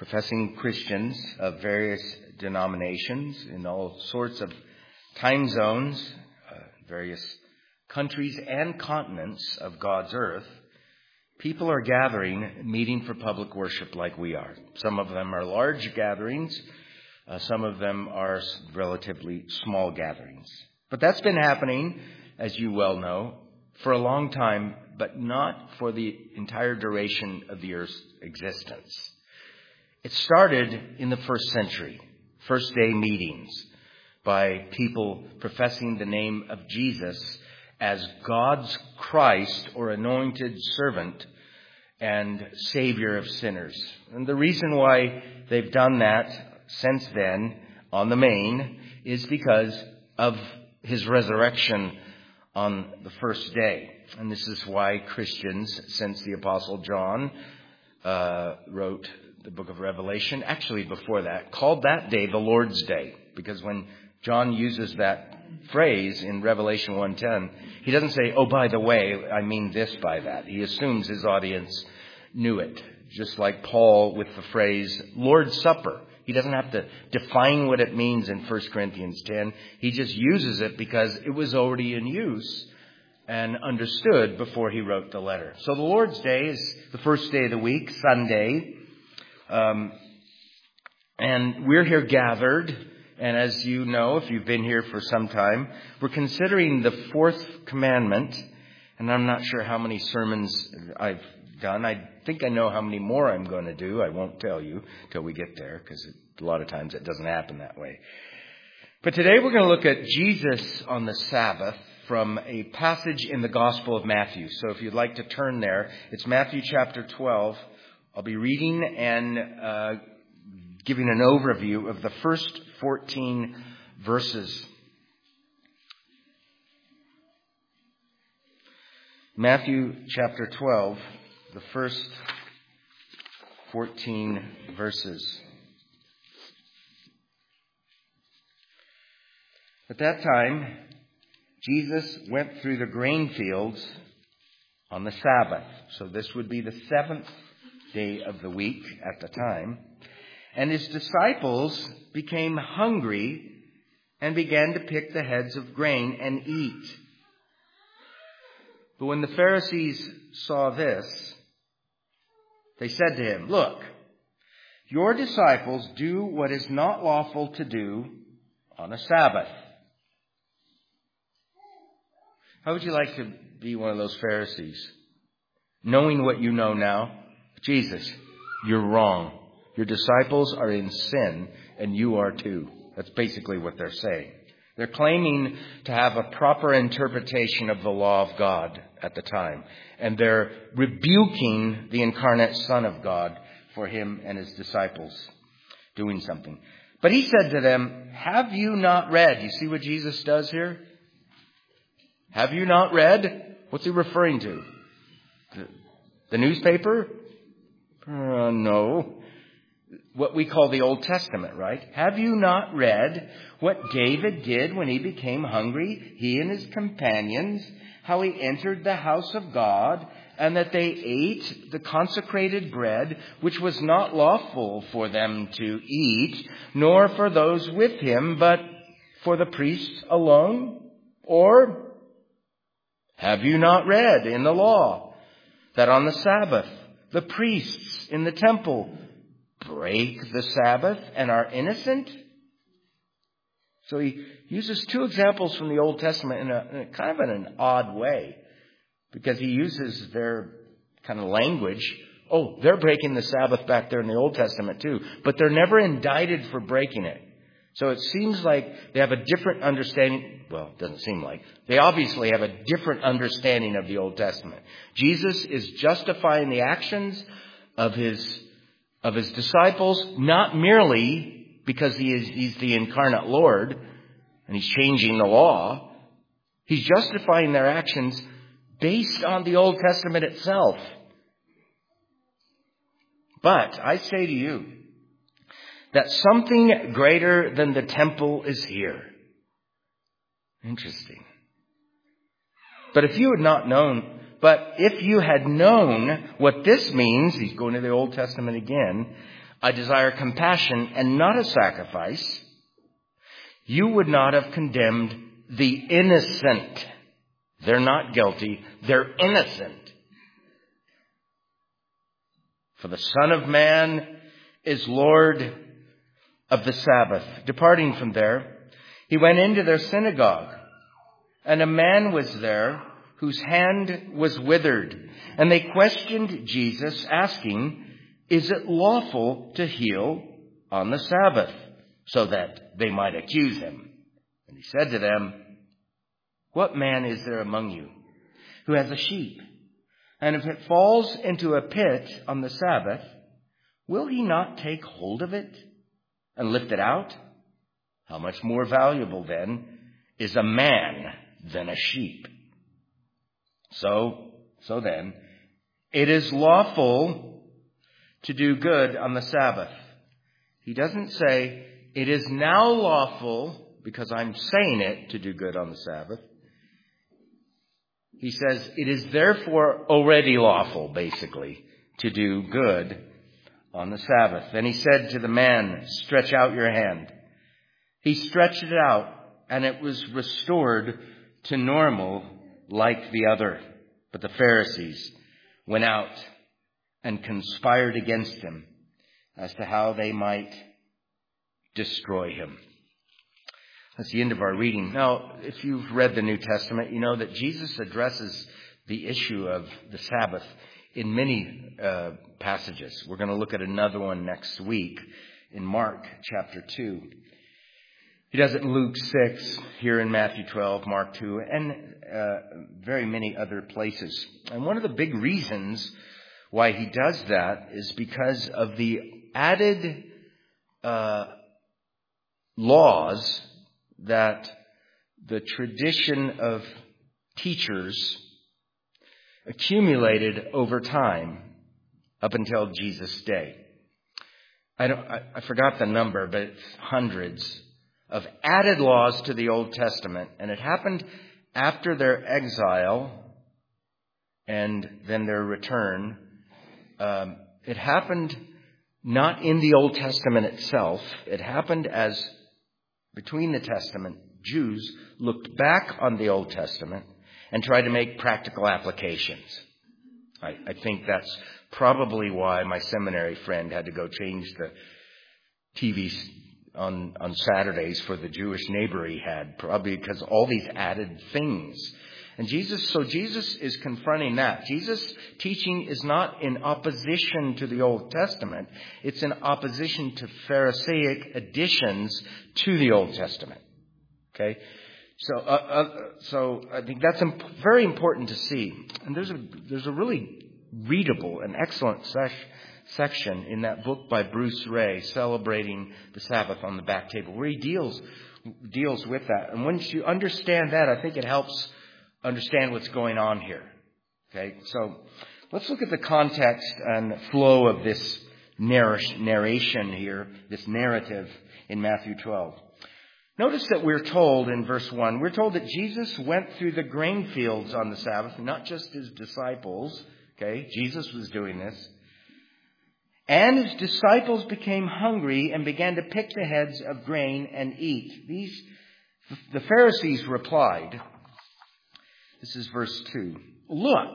professing Christians of various denominations in all sorts of time zones, various countries and continents of God's earth, people are gathering, meeting for public worship like we are. Some of them are large gatherings. Some of them are relatively small gatherings. But that's been happening, as you well know, for a long time, but not for the entire duration of the earth's existence. It started in the first century, first day meetings by people professing the name of Jesus as God's Christ or anointed servant and Savior of sinners. And the reason why they've done that since then on the main is because of his resurrection on the first day. And this is why Christians, since the Apostle John wrote the book of Revelation, actually before that, called that day the Lord's Day. Because when John uses that phrase in Revelation 1:10, he doesn't say, oh, by the way, I mean this by that. He assumes his audience knew it. Just like Paul with the phrase Lord's Supper. He doesn't have to define what it means in 1 Corinthians 10. He just uses it because it was already in use and understood before he wrote the letter. So the Lord's Day is the first day of the week, Sunday. And we're here gathered. And as you know, if you've been here for some time, we're considering the fourth commandment. And I'm not sure how many sermons I've done. I think I know how many more I'm going to do. I won't tell you till we get there, because a lot of times it doesn't happen that way. But today we're going to look at Jesus on the Sabbath from a passage in the Gospel of Matthew. So if you'd like to turn there, it's Matthew chapter 12. I'll be reading and giving an overview of the first 14 verses. Matthew chapter 12, the first 14 verses. At that time, Jesus went through the grain fields on the Sabbath. So this would be the seventh day of the week at the time. And his disciples became hungry and began to pick the heads of grain and eat. But when the Pharisees saw this, they said to him, look, your disciples do what is not lawful to do on a Sabbath. How would you like to be one of those Pharisees? Knowing what you know now, Jesus, you're wrong. Your disciples are in sin, and you are too. That's basically what they're saying. They're claiming to have a proper interpretation of the law of God at the time. And they're rebuking the incarnate Son of God for him and his disciples doing something. But he said to them, have you not read? You see what Jesus does here? Have you not read? What's he referring to? The newspaper? No. What we call the Old Testament, right? Have you not read what David did when he became hungry, he and his companions, how he entered the house of God, and that they ate the consecrated bread, which was not lawful for them to eat, nor for those with him, but for the priests alone? Or have you not read in the law that on the Sabbath the priests in the temple break the Sabbath and are innocent? So he uses two examples from the Old Testament in a kind of an odd way, because he uses their kind of language. Oh, they're breaking the Sabbath back there in the Old Testament too, but they're never indicted for breaking it. So it seems like they have a different understanding. Well, it doesn't seem like. They obviously have a different understanding of the Old Testament. Jesus is justifying the actions of his disciples, not merely because he's the incarnate Lord and he's changing the law. He's justifying their actions based on the Old Testament itself. But I say to you that something greater than the temple is here. Interesting. But if you had known what this means, he's going to the Old Testament again, I desire compassion and not a sacrifice, you would not have condemned the innocent. They're not guilty. They're innocent. For the Son of Man is Lord of the Sabbath. Departing from there, he went into their synagogue, and a man was there whose hand was withered. And they questioned Jesus, asking, is it lawful to heal on the Sabbath? So that they might accuse him. And he said to them, what man is there among you who has a sheep? And if it falls into a pit on the Sabbath, will he not take hold of it and lift it out? How much more valuable then is a man than a sheep? So then, it is lawful to do good on the Sabbath. He doesn't say, it is now lawful, because I'm saying it, to do good on the Sabbath. He says, it is therefore already lawful, basically, to do good on the Sabbath. Then he said to the man, stretch out your hand. He stretched it out, and it was restored to normal like the other. But the Pharisees went out and conspired against him as to how they might destroy him. That's the end of our reading. Now, if you've read the New Testament, you know that Jesus addresses the issue of the Sabbath in many passages. We're going to look at another one next week in Mark chapter 2. He does it in Luke 6, here in Matthew 12, Mark 2, and very many other places. And one of the big reasons why he does that is because of the added laws that the tradition of teachers accumulated over time up until Jesus' day. I forgot the number, but it's hundreds of added laws to the Old Testament. And it happened after their exile and then their return. It happened not in the Old Testament itself. It happened as between the Testament, Jews looked back on the Old Testament and tried to make practical applications. I think that's probably why my seminary friend had to go change the TV on Saturdays for the Jewish neighbor he had, probably because all these added things. And Jesus is confronting that. Jesus' teaching is not in opposition to the Old Testament. It's in opposition to Pharisaic additions to the Old Testament. Okay? So I think that's very important to see. And there's a really readable and excellent section in that book by Bruce Ray, Celebrating the Sabbath, on the back table, where he deals with that. And once you understand that, I think it helps understand what's going on here. Okay, so let's look at the context and flow of this narration here, this narrative in Matthew 12. Notice that we're told in verse 1, we're told that Jesus went through the grain fields on the Sabbath, not just his disciples. Okay, Jesus was doing this. And his disciples became hungry and began to pick the heads of grain and eat. The Pharisees replied, this is verse 2. Look,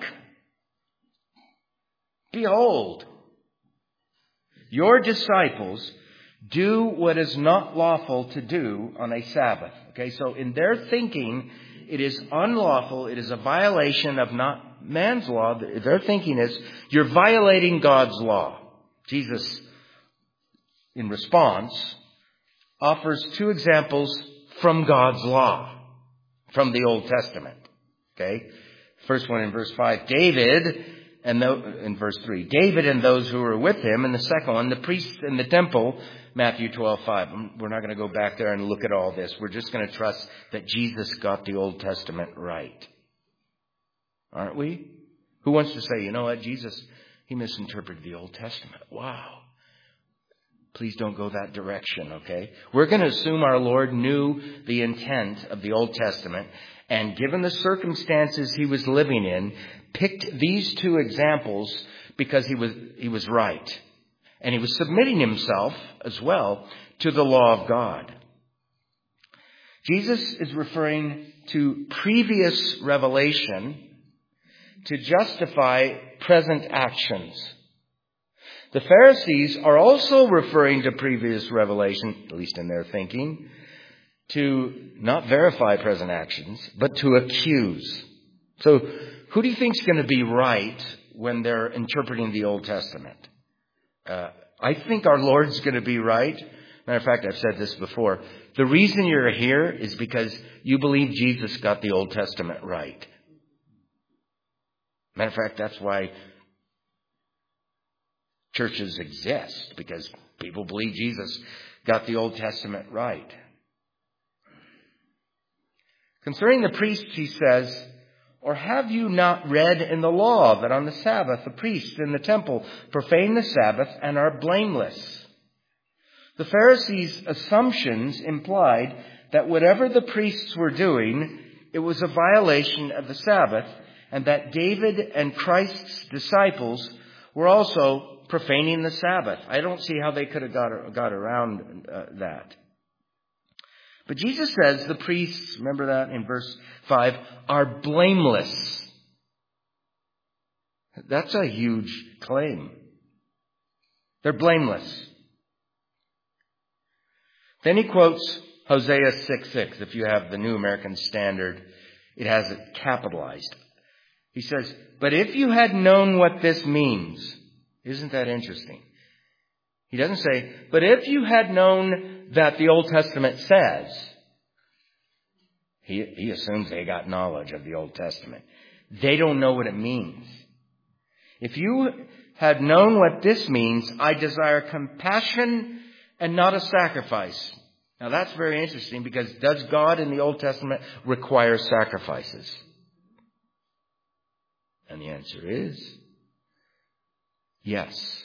behold, your disciples do what is not lawful to do on a Sabbath. Okay, so in their thinking, it is unlawful. It is a violation of not man's law. Their thinking is, you're violating God's law. Jesus, in response, offers two examples from God's law, from the Old Testament. Okay, first one in verse 5, David, and in verse 3, David and those who were with him. And the second one, the priests in the temple, Matthew 12:5. We're not going to go back there and look at all this. We're just going to trust that Jesus got the Old Testament right. Aren't we? Who wants to say, you know what, Jesus, he misinterpreted the Old Testament. Wow. Please don't go that direction, okay? We're going to assume our Lord knew the intent of the Old Testament, and given the circumstances he was living in, picked these two examples because he was right. And he was submitting himself as well to the law of God. Jesus is referring to previous revelation to justify present actions. The Pharisees are also referring to previous revelation, at least in their thinking, to not verify present actions, but to accuse. So who do you think is going to be right when they're interpreting the Old Testament? I think our Lord's going to be right. Matter of fact, I've said this before. The reason you're here is because you believe Jesus got the Old Testament right. Matter of fact, that's why churches exist, because people believe Jesus got the Old Testament right. Concerning the priests, he says, or have you not read in the law that on the Sabbath the priests in the temple profane the Sabbath and are blameless? The Pharisees' assumptions implied that whatever the priests were doing, it was a violation of the Sabbath, and that David and Christ's disciples were also profaning the Sabbath. I don't see how they could have got around that. But Jesus says the priests, remember that in verse 5, are blameless. That's a huge claim. They're blameless. Then he quotes Hosea 6:6. If you have the New American Standard, it has it capitalized. He says, but if you had known what this means, isn't that interesting? He doesn't say, but if you had known that the Old Testament says, he assumes they got knowledge of the Old Testament. They don't know what it means. If you had known what this means, I desire compassion and not a sacrifice. Now that's very interesting, because does God in the Old Testament require sacrifices? And the answer is yes.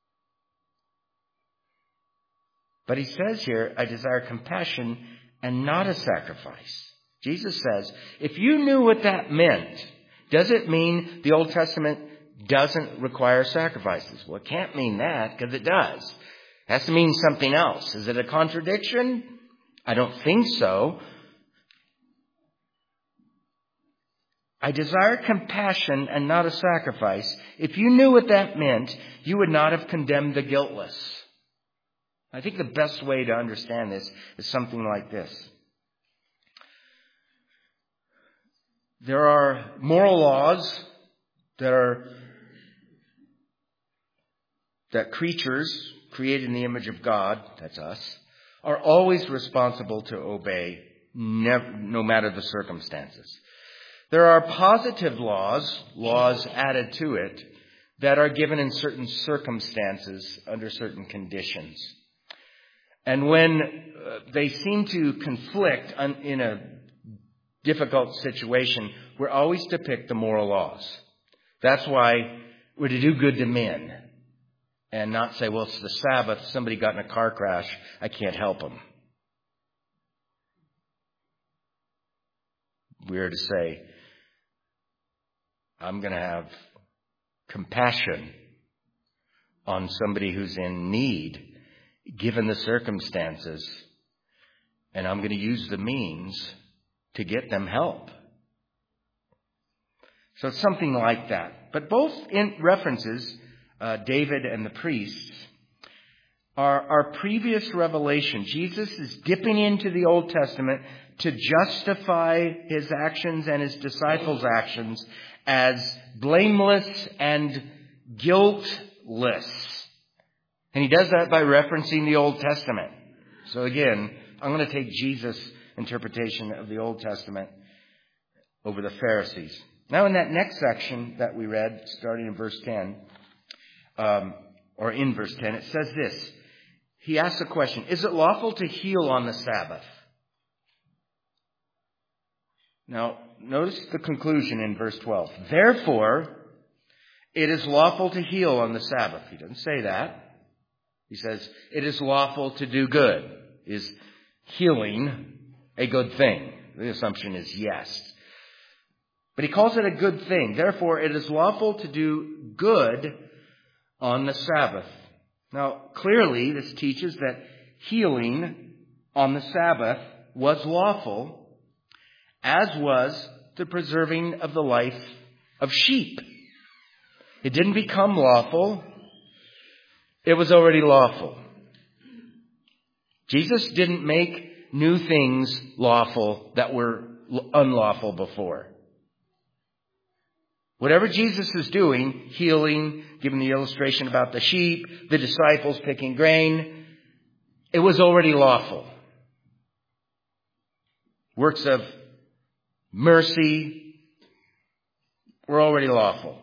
But he says here, I desire compassion and not a sacrifice. Jesus says, if you knew what that meant, does it mean the Old Testament doesn't require sacrifices? Well, it can't mean that, because it does. It has to mean something else. Is it a contradiction? I don't think so. I desire compassion and not a sacrifice. If you knew what that meant, you would not have condemned the guiltless. I think the best way to understand this is something like this. There are moral laws that creatures created in the image of God, that's us, are always responsible to obey, no matter the circumstances. There are positive laws added to it, that are given in certain circumstances under certain conditions. And when they seem to conflict in a difficult situation, we're always to pick the moral laws. That's why we're to do good to men and not say, well, it's the Sabbath, somebody got in a car crash, I can't help them. We're to say, I'm going to have compassion on somebody who's in need, given the circumstances, and I'm going to use the means to get them help. So it's something like that. But both in references, David and the priests, are previous revelation. Jesus is dipping into the Old Testament to justify his actions and his disciples' actions as blameless and guiltless. And he does that by referencing the Old Testament. So again, I'm going to take Jesus' interpretation of the Old Testament over the Pharisees. Now in that next section that we read, starting in verse 10, in verse 10, it says this. He asks a question, is it lawful to heal on the Sabbath? Now, notice the conclusion in verse 12. Therefore, it is lawful to heal on the Sabbath. He doesn't say that. He says, it is lawful to do good. Is healing a good thing? The assumption is yes. But he calls it a good thing. Therefore, it is lawful to do good on the Sabbath. Now, clearly, this teaches that healing on the Sabbath was lawful, as was the preserving of the life of sheep. It didn't become lawful. It was already lawful. Jesus didn't make new things lawful that were unlawful before. Whatever Jesus is doing, healing, giving the illustration about the sheep, the disciples picking grain, it was already lawful. Works of mercy were already lawful.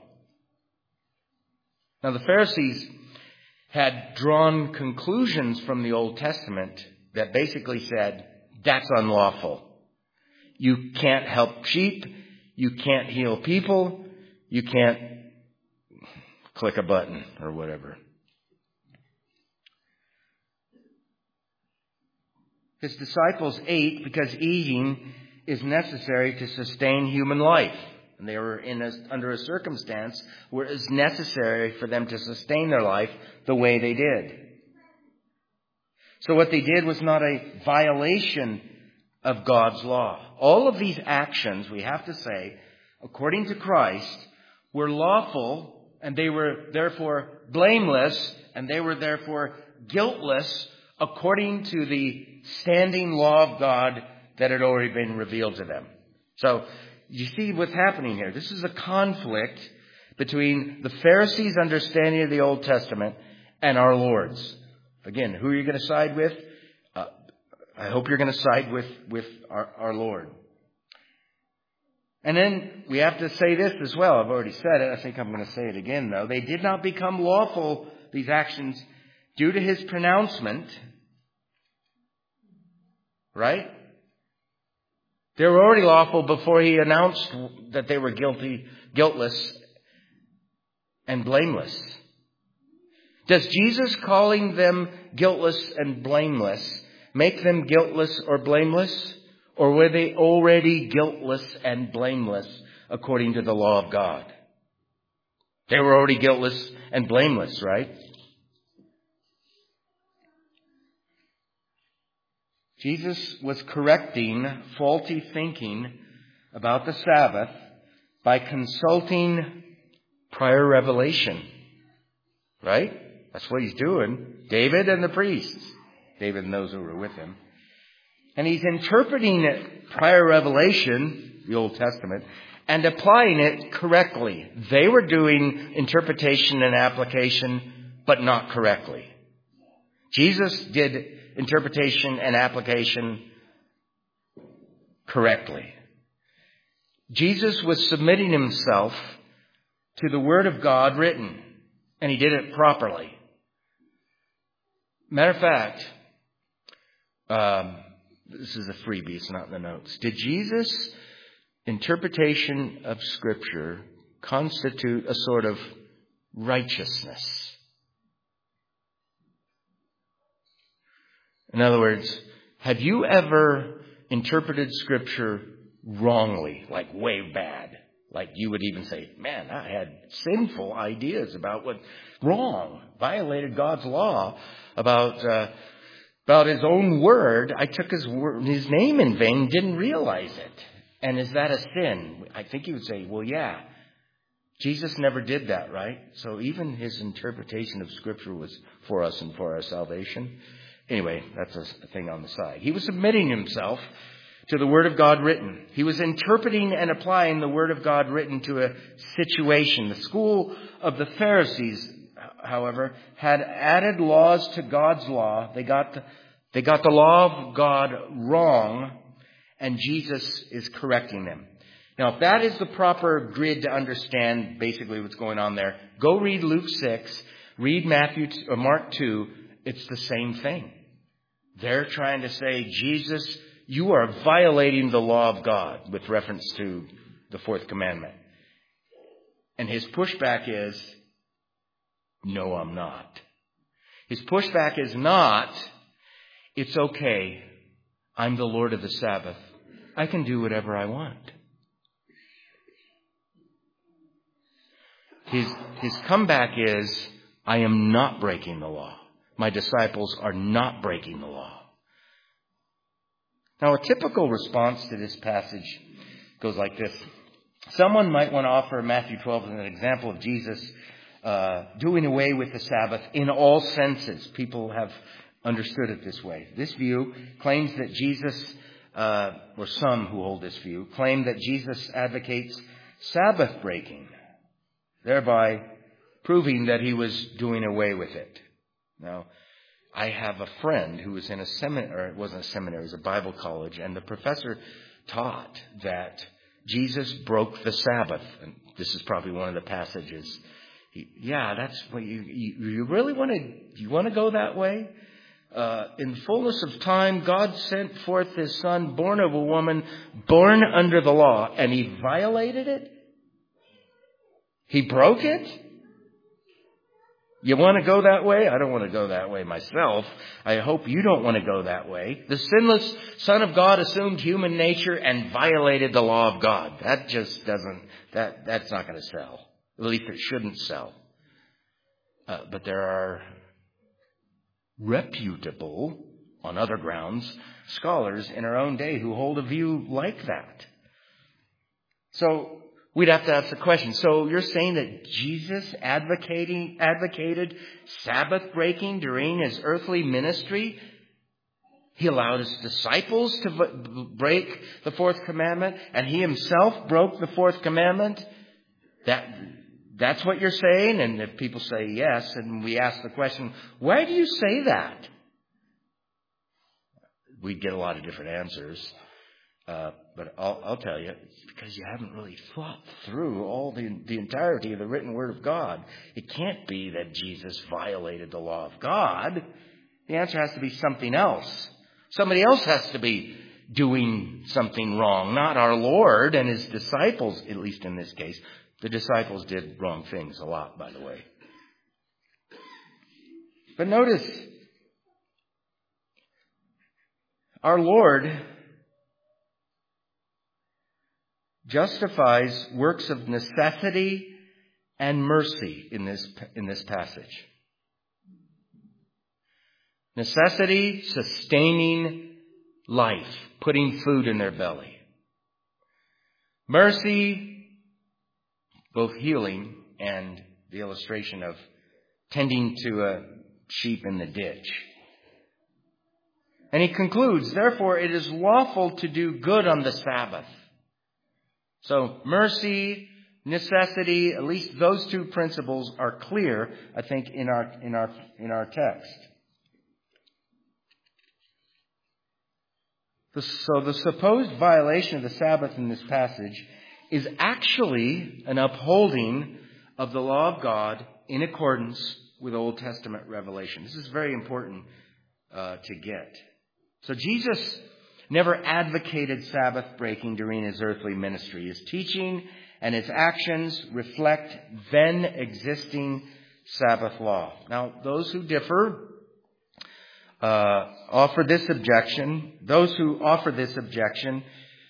Now the Pharisees had drawn conclusions from the Old Testament that basically said, that's unlawful. You can't help sheep. You can't heal people. You can't click a button or whatever. His disciples ate because eating is necessary to sustain human life. And they were under a circumstance where it was necessary for them to sustain their life the way they did. So what they did was not a violation of God's law. All of these actions, we have to say, according to Christ, were lawful, and they were therefore blameless, and they were therefore guiltless according to the standing law of God that had already been revealed to them. So, you see what's happening here. This is a conflict between the Pharisees' understanding of the Old Testament and our Lord's. Again, who are you going to side with? I hope you're going to side with our Lord. And then we have to say this as well. I've already said it. I think I'm going to say it again, though. They did not become lawful, these actions, due to his pronouncement. Right? They were already lawful before he announced that they were guiltless, and blameless. Does Jesus calling them guiltless and blameless make them guiltless or blameless? Or were they already guiltless and blameless according to the law of God? They were already guiltless and blameless, right? Jesus was correcting faulty thinking about the Sabbath by consulting prior revelation. Right? That's what he's doing. David and the priests. David and those who were with him. And he's interpreting prior revelation, the Old Testament, and applying it correctly. They were doing interpretation and application, but not correctly. Jesus did interpretation and application correctly. Jesus was submitting himself to the Word of God written, and he did it properly. Matter of fact, this is a freebie, it's not in the notes. Did Jesus' interpretation of Scripture constitute a sort of righteousness? In other words, have you ever interpreted Scripture wrongly, like way bad? Like you would even say, man, I had sinful ideas about what wrong, violated God's law about his own word. I took his name in vain, didn't realize it. And is that a sin? I think you would say, well, yeah. Jesus never did that, right? So even his interpretation of Scripture was for us and for our salvation. Anyway, that's a thing on the side. He was submitting himself to the Word of God written. He was interpreting and applying the Word of God written to a situation. The school of the Pharisees, however, had added laws to God's law. They got the law of God wrong, and Jesus is correcting them. Now, if that is the proper grid to understand basically what's going on there, go read Luke 6, read Mark 2. It's the same thing. They're trying to say, Jesus, you are violating the law of God with reference to the fourth commandment. And his pushback is, no, I'm not. His pushback is not, it's okay. I'm the Lord of the Sabbath. I can do whatever I want. His comeback is, I am not breaking the law. My disciples are not breaking the law. Now, a typical response to this passage goes like this. Someone might want to offer Matthew 12 as an example of Jesus doing away with the Sabbath in all senses. People have understood it this way. This view claims that Jesus, or some who hold this view, claim that Jesus advocates Sabbath breaking, thereby proving that he was doing away with it. Now, I have a friend who was in a seminary, or it wasn't a seminary, it was a Bible college, and the professor taught that Jesus broke the Sabbath. And this is probably one of the passages. That's what you really want to go that way? In the fullness of time, God sent forth his son, born of a woman, born under the law, and he violated it? He broke it? You want to go that way? I don't want to go that way myself. I hope you don't want to go that way. The sinless Son of God assumed human nature and violated the law of God. That just doesn't, that's not going to sell. At least it shouldn't sell. But there are reputable, on other grounds, scholars in our own day who hold a view like that. So we'd have to ask the question, so you're saying that Jesus advocated Sabbath breaking during his earthly ministry? He allowed his disciples to break the fourth commandment, and he himself broke the fourth commandment? That's what you're saying? And if people say yes, and we ask the question, why do you say that? We'd get a lot of different answers. But I'll tell you, it's because you haven't really thought through all the entirety of the written word of God. It can't be that Jesus violated the law of God. The answer has to be something else. Somebody else has to be doing something wrong, not our Lord and his disciples, at least in this case. The disciples did wrong things a lot, by the way. But notice, our Lord justifies works of necessity and mercy in this passage. Necessity, sustaining life, putting food in their belly. Mercy, both healing and the illustration of tending to a sheep in the ditch. And he concludes, therefore it is lawful to do good on the Sabbath. So mercy, necessity, at least those two principles are clear, I think, in our text. So the supposed violation of the Sabbath in this passage is actually an upholding of the law of God in accordance with Old Testament revelation. This is very important to get. So Jesus never advocated Sabbath breaking during his earthly ministry. His teaching and his actions reflect then existing Sabbath law. Now, those who differ offer this objection. Those who offer this objection,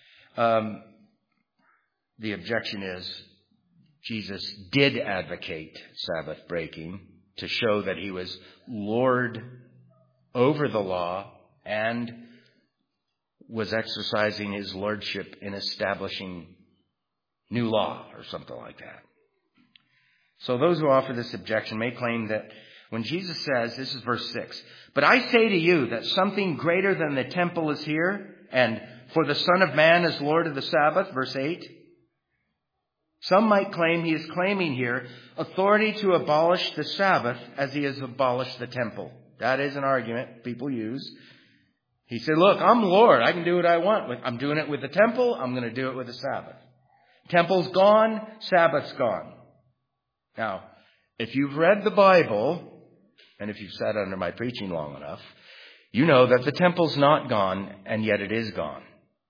the objection is Jesus did advocate Sabbath breaking to show that he was Lord over the law and was exercising his lordship in establishing new law or something like that. So those who offer this objection may claim that when Jesus says, this is verse 6, but I say to you that something greater than the temple is here, and for the Son of Man is Lord of the Sabbath, verse 8. Some might claim he is claiming here authority to abolish the Sabbath as he has abolished the temple. That is an argument people use. He said, look, I'm Lord. I can do what I want. I'm doing it with the temple. I'm going to do it with the Sabbath. Temple's gone. Sabbath's gone. Now, if you've read the Bible, and if you've sat under my preaching long enough, you know that the temple's not gone, and yet it is gone.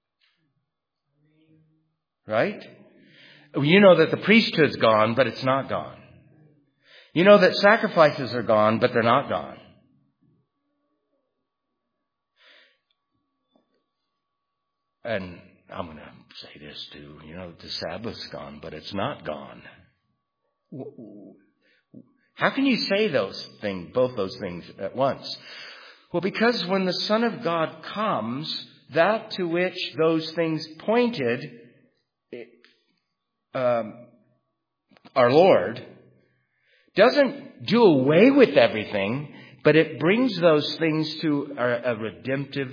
Right? You know that the priesthood's gone, but it's not gone. You know that sacrifices are gone, but they're not gone. And I'm going to say this too. You know, the Sabbath's gone, but it's not gone. How can you say both those things at once? Well, because when the Son of God comes, that to which those things pointed, our Lord, doesn't do away with everything, but it brings those things to a redemptive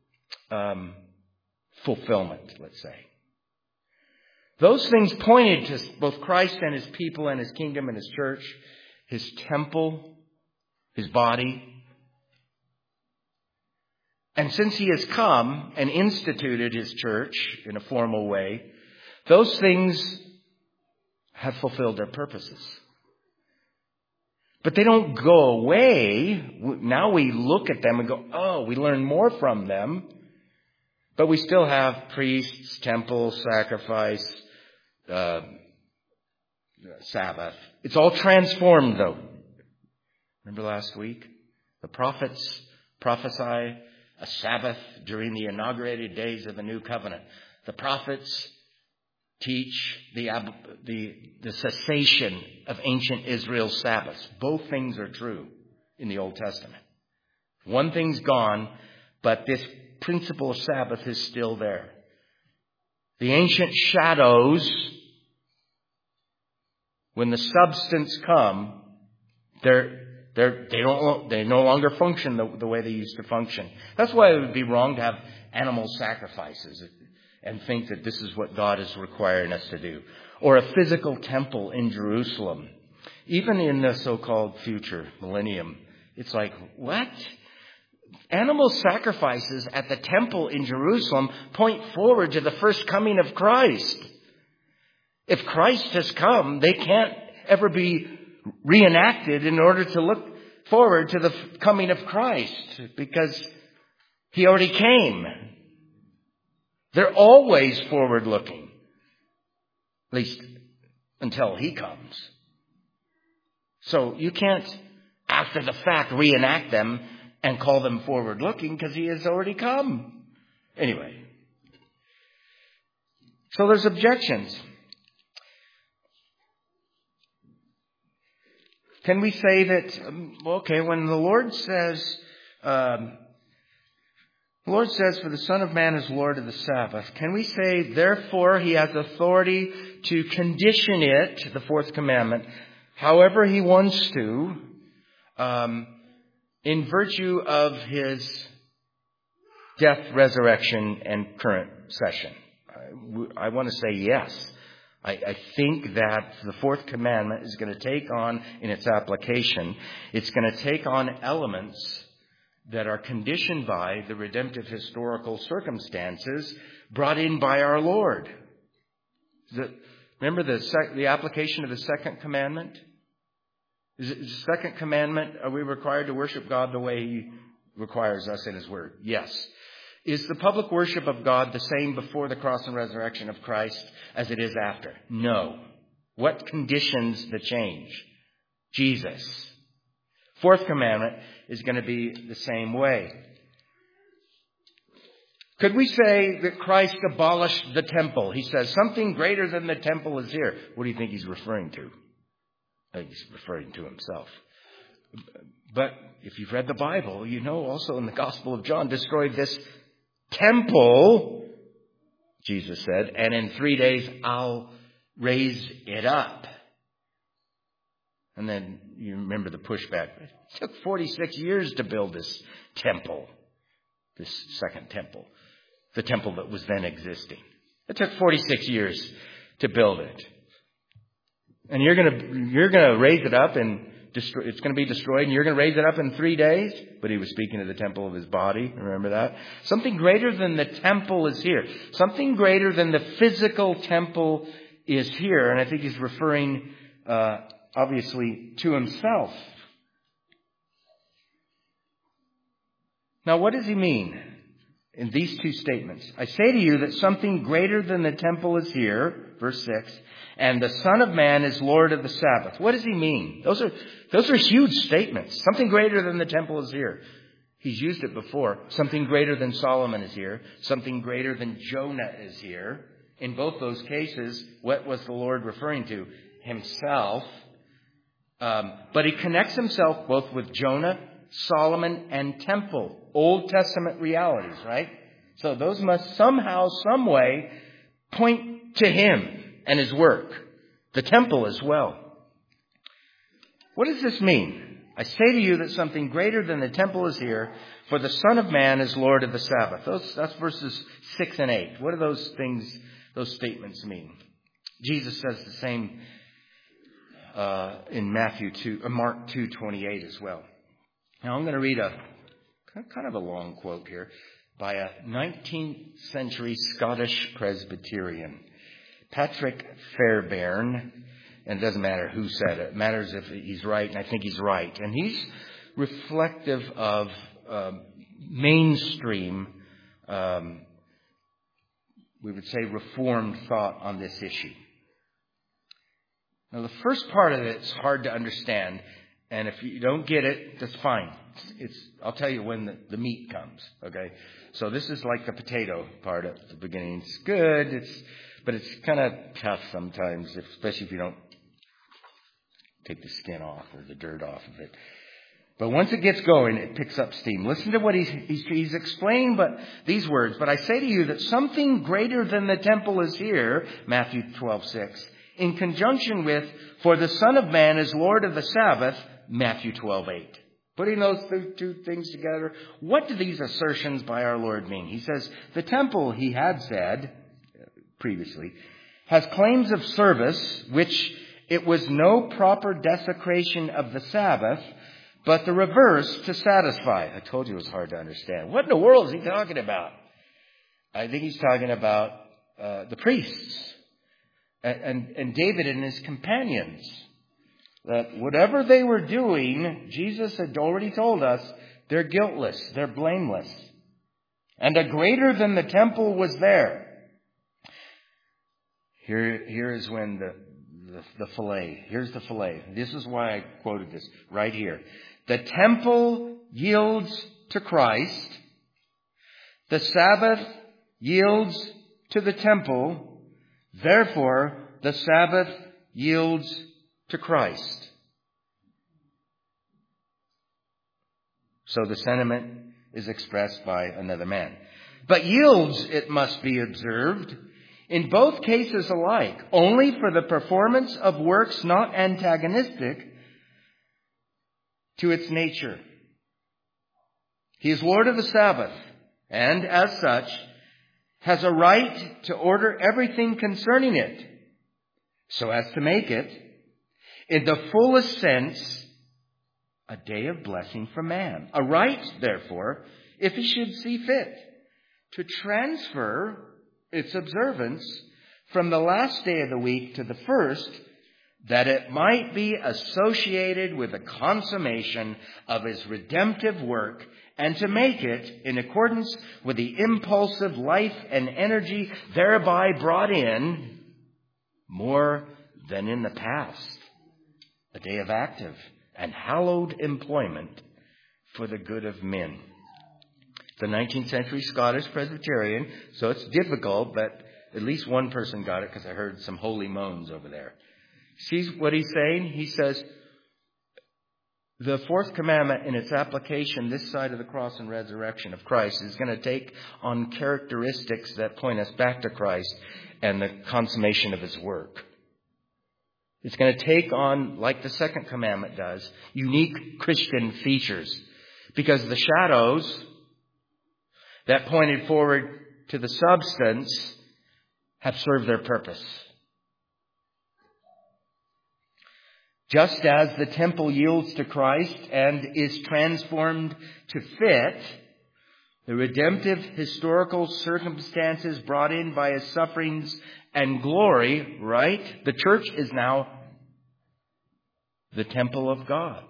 fulfillment, let's say. Those things pointed to both Christ and His people and His kingdom and His church, His temple, His body. And since He has come and instituted His church in a formal way, those things have fulfilled their purposes. But they don't go away. Now we look at them and go, oh, we learn more from them. But we still have priests, temple, sacrifice, Sabbath. It's all transformed, though. Remember last week? The prophets prophesy a Sabbath during the inaugurated days of the new covenant. The prophets teach the cessation of ancient Israel's Sabbaths. Both things are true in the Old Testament. One thing's gone, but this principle of Sabbath is still there. The ancient shadows, when the substance come, they no longer function the way they used to function. That's why it would be wrong to have animal sacrifices and think that this is what God is requiring us to do. Or a physical temple in Jerusalem. Even in the so-called future millennium, it's like, what? Animal sacrifices at the temple in Jerusalem point forward to the first coming of Christ. If Christ has come, they can't ever be reenacted in order to look forward to the coming of Christ, because He already came. They're always forward-looking, at least until He comes. So you can't, after the fact, reenact them and call them forward-looking, because He has already come. Anyway, so there's objections. Can we say that, when the Lord says, for the Son of Man is Lord of the Sabbath, can we say, therefore, He has authority to condition it, the fourth commandment, however He wants to, in virtue of His death, resurrection, and current session? I want to say yes. I think that the fourth commandment is going to take on, in its application, it's going to take on elements that are conditioned by the redemptive historical circumstances brought in by our Lord. Remember the application of the second commandment? Is the second commandment, are we required to worship God the way He requires us in His Word? Yes. Is the public worship of God the same before the cross and resurrection of Christ as it is after? No. What conditions the change? Jesus. Fourth commandment is going to be the same way. Could we say that Christ abolished the temple? He says something greater than the temple is here. What do you think He's referring to? He's referring to Himself. But if you've read the Bible, you know also in the Gospel of John, destroyed this temple, Jesus said, and in 3 days I'll raise it up. And then you remember the pushback. It took 46 years to build this temple, this second temple, the temple that was then existing. It took 46 years to build it. And you're going to raise it up and it's going to be destroyed, and you're going to raise it up in 3 days. But He was speaking of the temple of His body. Remember that? Something greater than the temple is here. Something greater than the physical temple is here. And I think He's referring, obviously, to Himself. Now, what does He mean in these two statements? I say to you that something greater than the temple is here, verse 6, and the Son of Man is Lord of the Sabbath. What does He mean? Those are huge statements. Something greater than the temple is here. He's used it before. Something greater than Solomon is here. Something greater than Jonah is here. In both those cases, what was the Lord referring to? Himself. But he connects himself both with Jonah, Solomon, and temple. Old Testament realities, right? So those must somehow, some way, point to him and his work. The temple as well. What does this mean? I say to you that something greater than the temple is here, for the Son of Man is Lord of the Sabbath. That's verses 6 and 8. What do those statements mean? Jesus says the same in Mark 2:28 as well. Now I'm going to read a kind of a long quote here by a 19th century Scottish Presbyterian, Patrick Fairbairn. And it doesn't matter who said it. It matters if he's right, and I think he's right. And he's reflective of mainstream, we would say, Reformed thought on this issue. Now, the first part of it's hard to understand, and if you don't get it, that's fine. I'll tell you when the meat comes, okay? So this is like the potato part at the beginning. It's good, but it's kind of tough sometimes, especially if you don't take the skin off or the dirt off of it. But once it gets going, it picks up steam. Listen to what he's explaining these words. But I say to you that something greater than the temple is here, Matthew 12:6, in conjunction with, for the Son of Man is Lord of the Sabbath, Matthew 12:8. Putting those two things together, what do these assertions by our Lord mean? He says, the temple, he had said previously, has claims of service, which it was no proper desecration of the Sabbath, but the reverse to satisfy. I told you it was hard to understand. What in the world is he talking about? I think he's talking about the priests and David and his companions. That whatever they were doing, Jesus had already told us, they're guiltless, they're blameless. And a greater than the temple was there. Here is when the fillet. Here's the fillet. This is why I quoted this right here. The temple yields to Christ. The Sabbath yields to the temple. Therefore, the Sabbath yields to Christ. So the sentiment is expressed by another man. But yields, it must be observed, in both cases alike, only for the performance of works not antagonistic to its nature. He is Lord of the Sabbath, and as such, has a right to order everything concerning it, so as to make it, in the fullest sense, a day of blessing for man. A right, therefore, if he should see fit, to transfer its observance from the last day of the week to the first, that it might be associated with the consummation of his redemptive work, and to make it, in accordance with the impulsive life and energy thereby brought in, more than in the past, a day of active and hallowed employment for the good of men. The 19th century Scottish Presbyterian, so it's difficult, but at least one person got it because I heard some holy moans over there. See what he's saying? He says, the fourth commandment in its application this side of the cross and resurrection of Christ is going to take on characteristics that point us back to Christ and the consummation of his work. It's going to take on, like the second commandment does, unique Christian features. Because the shadows that pointed forward to the substance have served their purpose. Just as the temple yields to Christ and is transformed to fit the redemptive historical circumstances brought in by his sufferings and glory, right? The church is now the temple of God.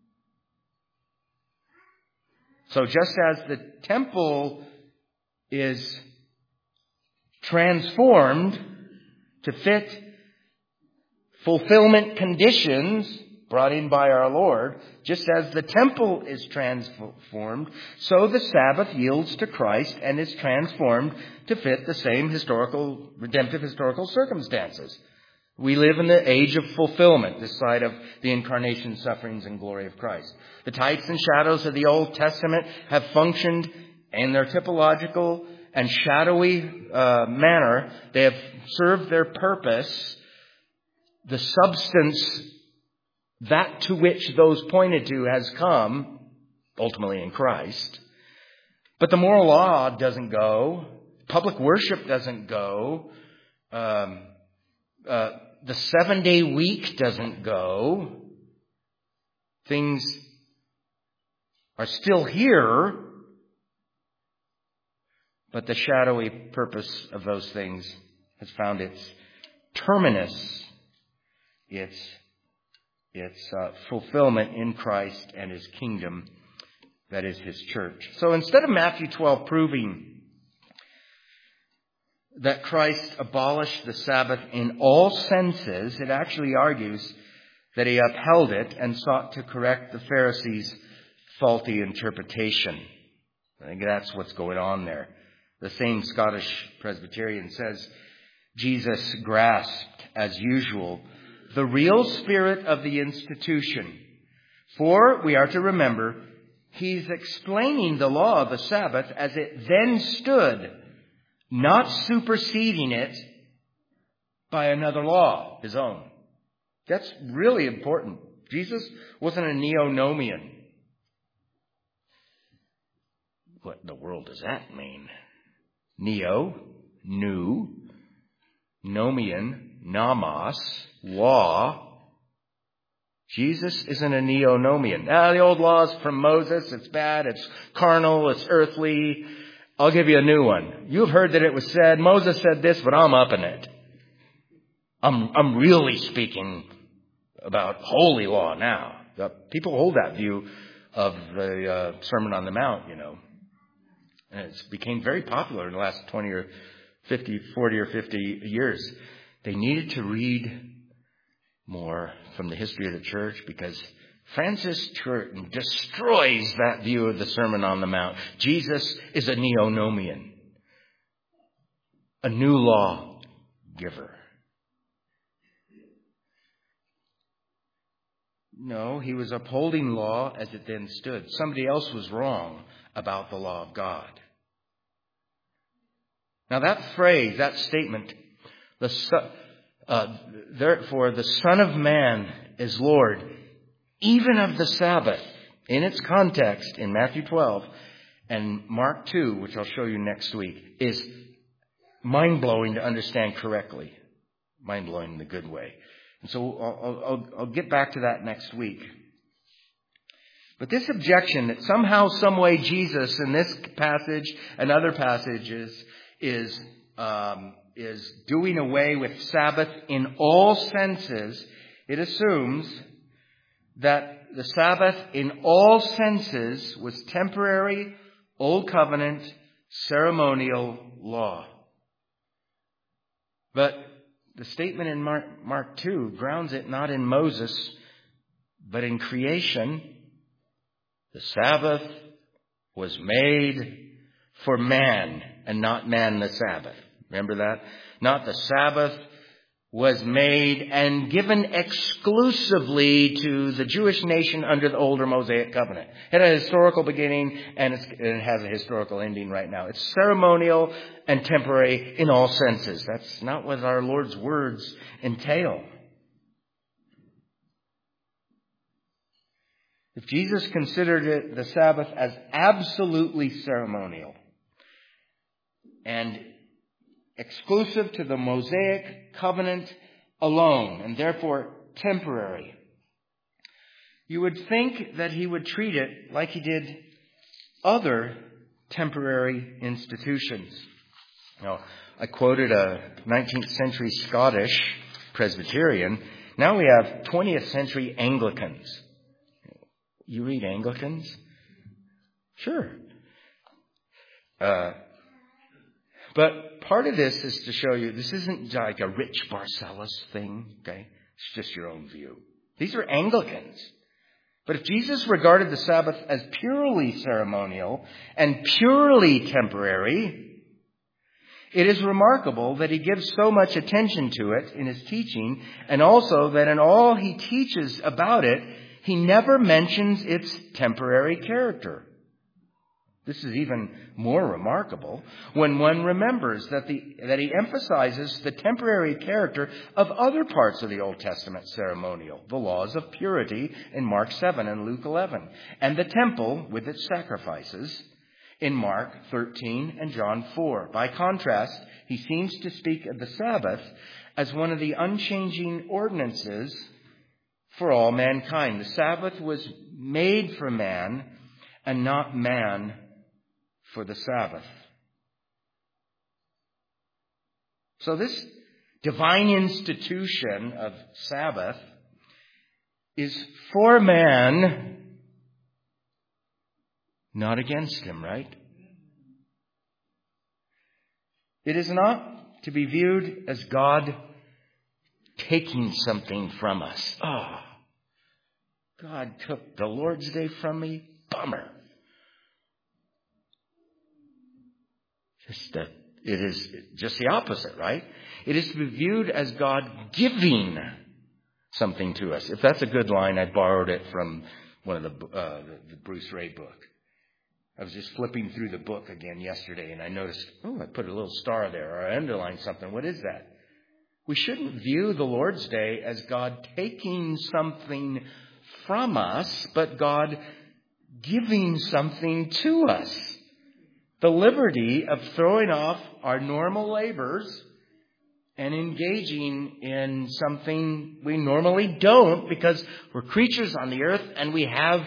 So just as the temple is transformed to fit fulfillment conditions brought in by our Lord, just as the temple is transformed, so the Sabbath yields to Christ and is transformed to fit the same redemptive historical circumstances. We live in the age of fulfillment, this side of the incarnation, sufferings, and glory of Christ. The types and shadows of the Old Testament have functioned in their typological and shadowy manner. They have served their purpose. The substance, that to which those pointed to, has come, ultimately in Christ. But the moral law doesn't go. Public worship doesn't go. The 7-day week doesn't go. Things are still here, but the shadowy purpose of those things has found its terminus, its fulfillment in Christ and His kingdom, that is His church. So instead of Matthew 12 proving that Christ abolished the Sabbath in all senses, it actually argues that He upheld it and sought to correct the Pharisees' faulty interpretation. I think that's what's going on there. The same Scottish Presbyterian says, Jesus grasped, as usual, the real spirit of the institution. For, we are to remember, He's explaining the law of the Sabbath as it then stood, not superseding it by another law, His own. That's really important. Jesus wasn't a neo-nomian. What in the world does that mean? Neo, new, nomian, nomos, law. Jesus isn't a neo-nomian. The old law's from Moses. It's bad. It's carnal. It's earthly. I'll give you a new one. You've heard that it was said, Moses said this, but I'm upping it. I'm really speaking about holy law now. People hold that view of the Sermon on the Mount, And it's became very popular in the last 40 or 50 years. They needed to read more from the history of the church because Francis Turton destroys that view of the Sermon on the Mount. Jesus is a neo-nomian, a new law giver. No, he was upholding law as it then stood. Somebody else was wrong about the law of God. Now that phrase, that statement, therefore the Son of Man is Lord, even of the Sabbath, in its context in Matthew 12 and Mark 2, which I'll show you next week, is mind-blowing to understand correctly. Mind-blowing in the good way. And so I'll get back to that next week. But this objection that somehow, some way Jesus in this passage and other passages is doing away with Sabbath in all senses, it assumes that the Sabbath in all senses was temporary, Old Covenant, ceremonial law. But the statement in Mark 2 grounds it not in Moses, but in creation. The Sabbath was made for man and not man the Sabbath. Remember that? Not the Sabbath was made and given exclusively to the Jewish nation under the older Mosaic covenant. It had a historical beginning and it has a historical ending right now. It's ceremonial and temporary in all senses. That's not what our Lord's words entail. If Jesus considered the Sabbath as absolutely ceremonial and exclusive to the Mosaic covenant alone, and therefore temporary, you would think that He would treat it like He did other temporary institutions. Now, I quoted a 19th century Scottish Presbyterian. Now we have 20th century Anglicans. You read Anglicans? Sure. But part of this is to show you this isn't like a Rich Barcellos thing, okay? It's just your own view. These are Anglicans. But if Jesus regarded the Sabbath as purely ceremonial and purely temporary, It is remarkable that he gives so much attention to it in his teaching, and also that in all he teaches about it, he never mentions its temporary character. This is even more remarkable when one remembers that he emphasizes the temporary character of other parts of the Old Testament ceremonial, the laws of purity in Mark 7 and Luke 11, and the temple with its sacrifices in Mark 13 and John 4. By contrast, he seems to speak of the Sabbath as one of the unchanging ordinances for all mankind. The Sabbath was made for man and not man for the Sabbath. So this divine institution of Sabbath is for man, not against him, right? It is not to be viewed as God taking something from us. Oh, God took the Lord's Day from me. Bummer. It is just the opposite, right? It is to be viewed as God giving something to us. If that's a good line, I borrowed it from one of the Bruce Ray book. I was just flipping through the book again yesterday, and I noticed, I put a little star there, or I underlined something. What is that? We shouldn't view the Lord's Day as God taking something from us, but God giving something to us. The liberty of throwing off our normal labors and engaging in something we normally don't, because we're creatures on the earth and we have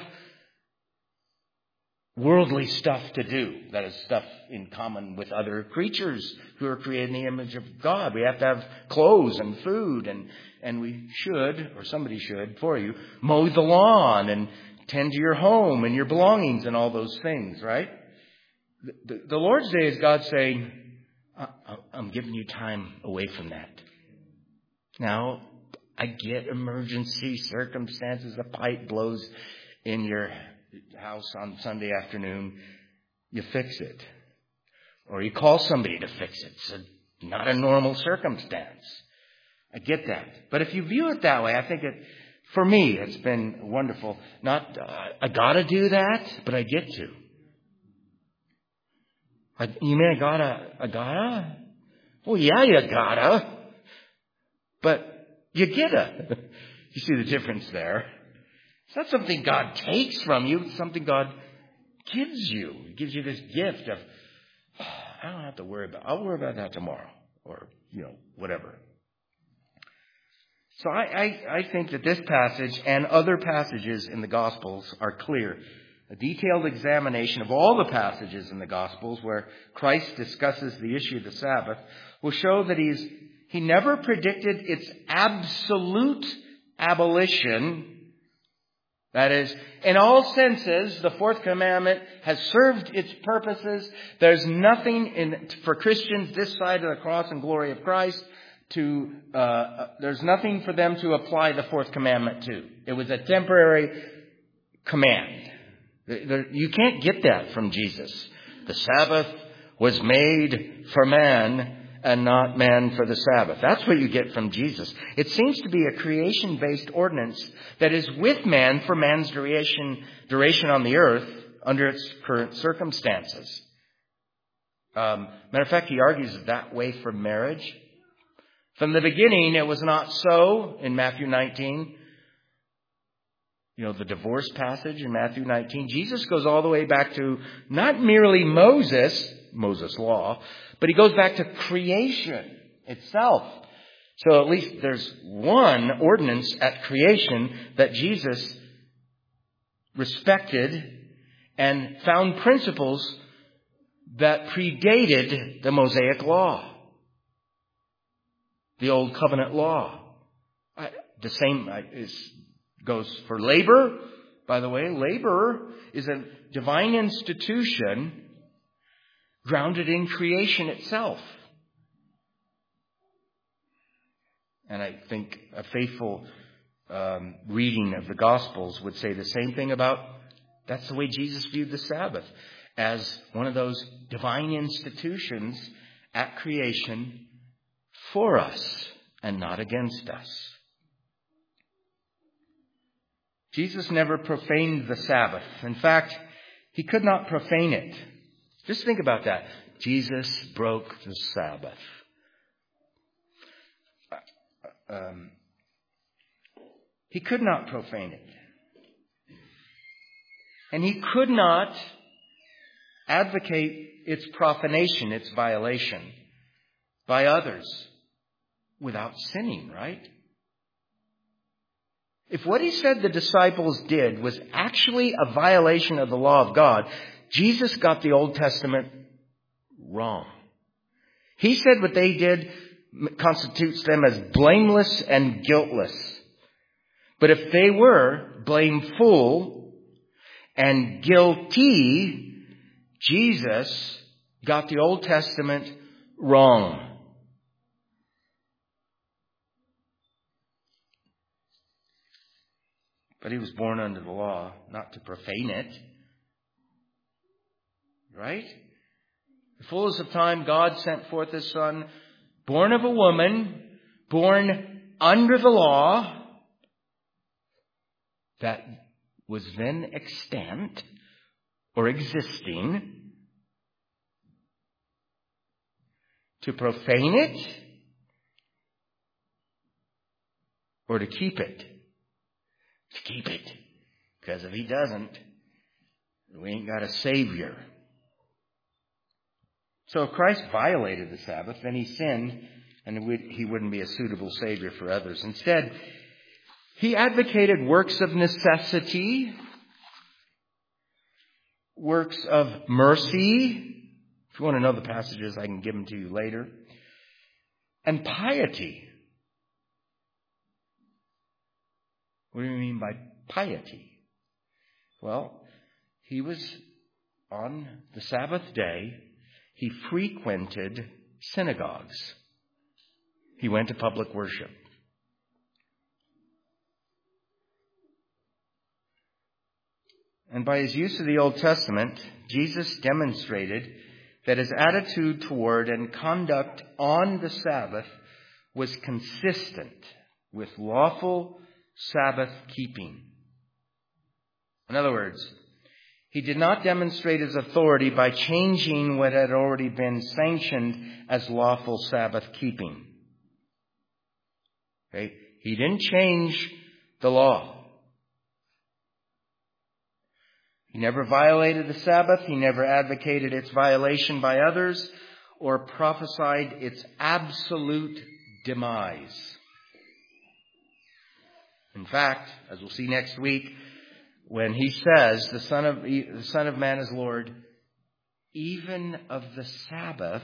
worldly stuff to do. That is stuff in common with other creatures who are created in the image of God. We have to have clothes and food, and we should, or somebody should for you, mow the lawn and tend to your home and your belongings and all those things, right? The Lord's Day is God saying, I'm giving you time away from that. Now, I get emergency circumstances. A pipe blows in your house on Sunday afternoon. You fix it. Or you call somebody to fix it. It's not a normal circumstance. I get that. But if you view it that way, I think for me, it's been wonderful. Not, I gotta do that, but I get to. You mean I gotta? Well, yeah, you gotta. But you getta. You see the difference there? It's not something God takes from you. It's something God gives you. He gives you this gift of, I don't have to worry about, I'll worry about that tomorrow. Or, whatever. So I think that this passage and other passages in the Gospels are clear. A detailed examination of all the passages in the Gospels where Christ discusses the issue of the Sabbath will show that he never predicted its absolute abolition. That is, in all senses, the fourth commandment has served its purposes. There's nothing for Christians this side of the cross and glory of Christ there's nothing for them to apply the fourth commandment to. It was a temporary command. You can't get that from Jesus. The Sabbath was made for man and not man for the Sabbath. That's what you get from Jesus. It seems to be a creation-based ordinance that is with man for man's duration on the earth under its current circumstances. Matter of fact, he argues that way for marriage. From the beginning, it was not so in Matthew 19. The divorce passage in Matthew 19. Jesus goes all the way back to not merely Moses' law, but he goes back to creation itself. So at least there's one ordinance at creation that Jesus respected and found principles that predated the Mosaic law, the Old Covenant law. The same goes for labor. By the way, labor is a divine institution grounded in creation itself. And I think a faithful reading of the Gospels would say the same thing about, that's the way Jesus viewed the Sabbath, as one of those divine institutions at creation for us and not against us. Jesus never profaned the Sabbath. In fact, he could not profane it. Just think about that. Jesus broke the Sabbath. He could not profane it. And he could not advocate its profanation, its violation, by others without sinning, right? If what he said the disciples did was actually a violation of the law of God, Jesus got the Old Testament wrong. He said what they did constitutes them as blameless and guiltless. But if they were blameful and guilty, Jesus got the Old Testament wrong. But he was born under the law, not to profane it. Right? The fullness of time, God sent forth His Son, born of a woman, born under the law, that was then extant or existing, to profane it or to keep it. To keep it. Because if He doesn't, we ain't got a Savior. So if Christ violated the Sabbath, then He sinned, and He wouldn't be a suitable Savior for others. Instead, He advocated works of necessity, works of mercy. If you want to know the passages, I can give them to you later. And piety. What do you mean by piety? Well, He was on the Sabbath day, He frequented synagogues. He went to public worship. And by His use of the Old Testament, Jesus demonstrated that His attitude toward and conduct on the Sabbath was consistent with lawful Sabbath keeping. In other words, He did not demonstrate His authority by changing what had already been sanctioned as lawful Sabbath keeping. Okay? He didn't change the law. He never violated the Sabbath. He never advocated its violation by others or prophesied its absolute demise. In fact, as we'll see next week, when He says the Son of Man is Lord, even of the Sabbath,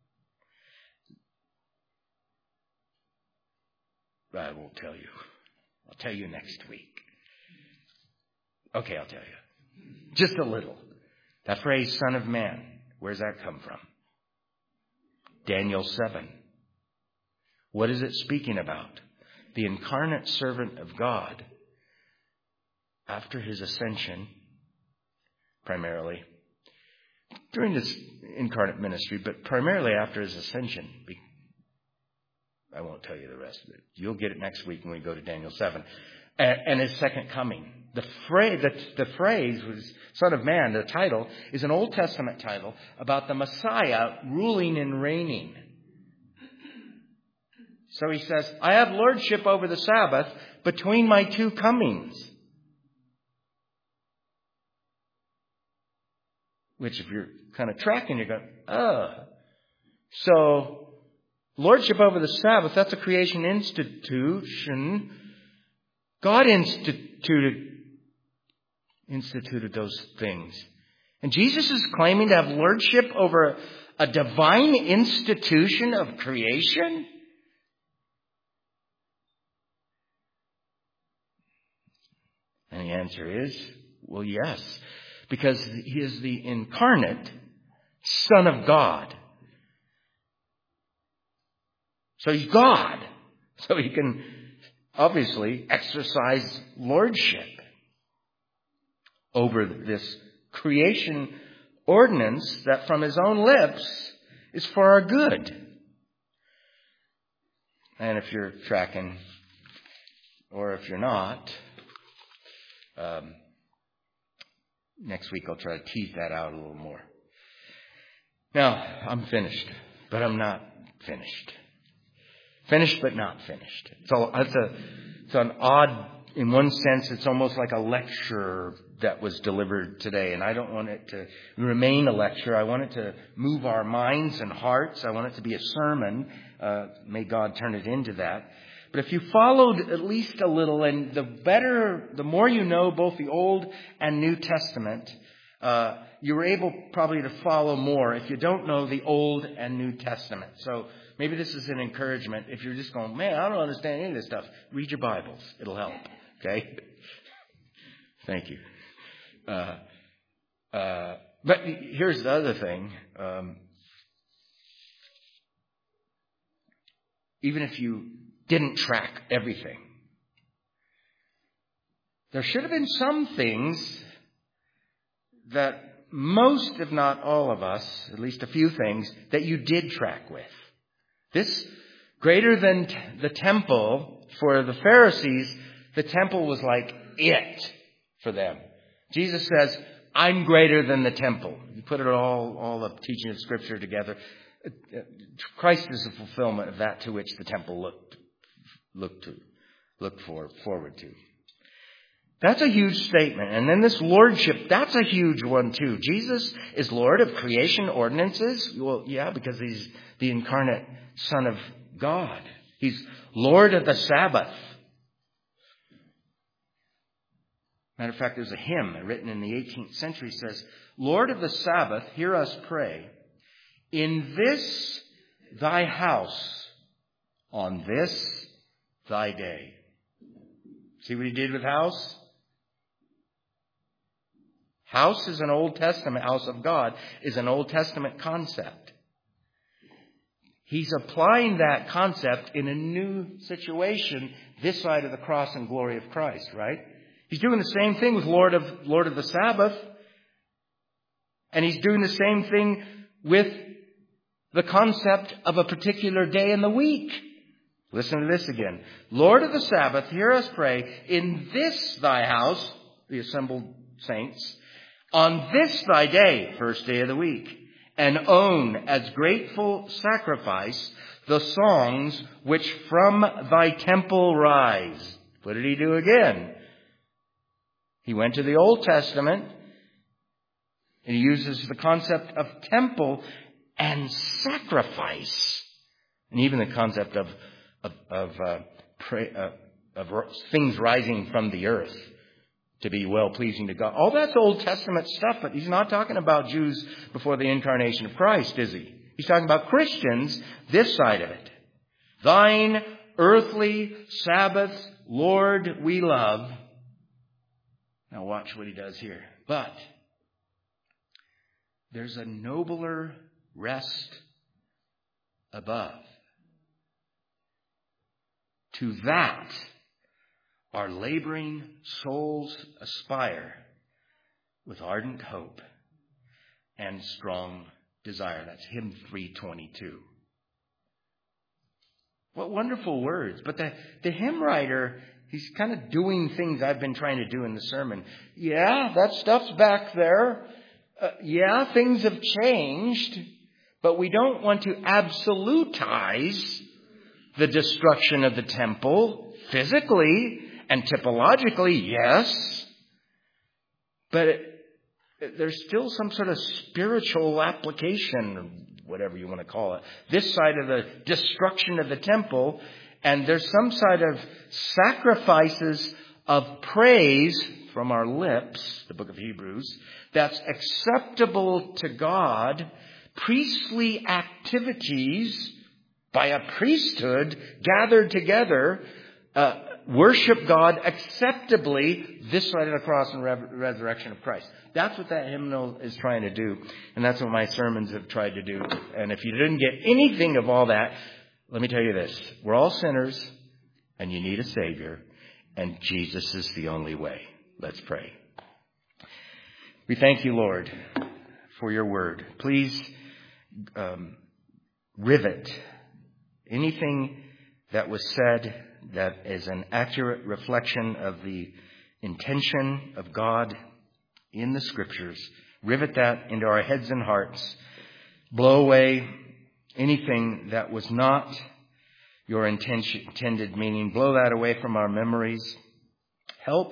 I won't tell you. I'll tell you next week. Okay, I'll tell you. Just a little. That phrase, Son of Man, where's that come from? Daniel 7. What is it speaking about? The incarnate servant of God, after His ascension, primarily, during His incarnate ministry, but primarily after His ascension. I won't tell you the rest of it. You'll get it next week when we go to Daniel 7. And His second coming. The phrase was Son of Man, the title, is an Old Testament title about the Messiah ruling and reigning. So He says, I have lordship over the Sabbath between my two comings. Which if you're kind of tracking, you're going, So, lordship over the Sabbath, that's a creation institution. God instituted those things. And Jesus is claiming to have lordship over a divine institution of creation? And the answer is, well, yes. Because He is the incarnate Son of God. So He's God. So He can obviously exercise lordship over this creation ordinance that from His own lips is for our good. And if you're tracking, or if you're not, next week I'll try to tease that out a little more. Now, I'm finished, but I'm not finished. Finished, but not finished. So it's an odd, in one sense, it's almost like a lecture that was delivered today. And I don't want it to remain a lecture. I want it to move our minds and hearts. I want it to be a sermon. May God turn it into that. But if you followed at least a little, and the more you know both the Old and New Testament, you were able probably to follow more if you don't know the Old and New Testament. So maybe this is an encouragement. If you're just going, man, I don't understand any of this stuff, read your Bibles. It'll help. Okay? Thank you. But here's the other thing. Even if you didn't track everything, there should have been some things that most, if not all of us, at least a few things, that you did track with. This, greater than the temple, for the Pharisees, the temple was like it for them. Jesus says, I'm greater than the temple. You put it all the teaching of Scripture together. Christ is the fulfillment of that to which the temple looked forward to. That's a huge statement. And then this lordship, that's a huge one too. Jesus is Lord of creation ordinances. Well, yeah, because he's the incarnate Son of God. He's Lord of the Sabbath. Matter of fact, there's a hymn written in the 18th century that says, Lord of the Sabbath, hear us pray. In this thy house, on this thy day. See what he did with house? House is an Old Testament, house of God is an Old Testament concept. He's applying that concept in a new situation this side of the cross and glory of Christ, right? He's doing the same thing with Lord of the Sabbath. And he's doing the same thing with the concept of a particular day in the week. Listen to this again. Lord of the Sabbath, hear us pray, in this thy house, the assembled saints, on this thy day, first day of the week, and own as grateful sacrifice the songs which from thy temple rise. What did he do again? He went to the Old Testament and he uses the concept of temple and sacrifice, and even the concept of things rising from the earth to be well-pleasing to God. All that's Old Testament stuff, but he's not talking about Jews before the incarnation of Christ, is he? He's talking about Christians this side of it. Thine earthly Sabbath, Lord, we love. Now watch what he does here. But there's a nobler rest above. To that our laboring souls aspire with ardent hope and strong desire. That's hymn 322. What wonderful words. But the hymn writer, he's kind of doing things I've been trying to do in the sermon. Yeah, that stuff's back there. Yeah, things have changed. But we don't want to absolutize the destruction of the temple physically and typologically, yes. But there's still some sort of spiritual application, whatever you want to call it, this side of the destruction of the temple. And there's some side of sacrifices of praise from our lips, the book of Hebrews, that's acceptable to God, priestly activities by a priesthood gathered together, worship God acceptably this side of the cross and resurrection of Christ. That's what that hymnal is trying to do. And that's what my sermons have tried to do. And if you didn't get anything of all that, let me tell you this. We're all sinners and you need a Savior. And Jesus is the only way. Let's pray. We thank you, Lord, for your word. Please rivet anything that was said that is an accurate reflection of the intention of God in the Scriptures. Rivet that into our heads and hearts. Blow away anything that was not your intended meaning. Blow that away from our memories. Help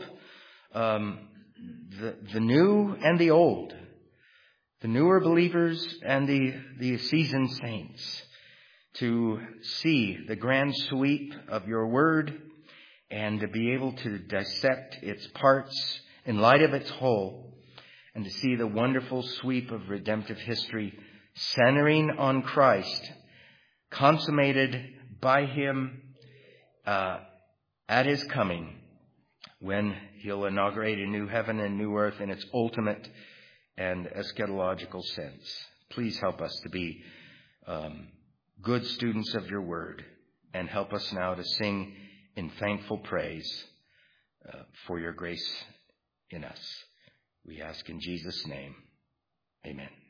the new and the old, the newer believers and the seasoned saints, to see the grand sweep of your word and to be able to dissect its parts in light of its whole, and to see the wonderful sweep of redemptive history centering on Christ, consummated by Him at His coming, when He'll inaugurate a new heaven and new earth in its ultimate and eschatological sense. Please help us to be good students of your word, and help us now to sing in thankful praise for your grace in us. We ask in Jesus' name. Amen.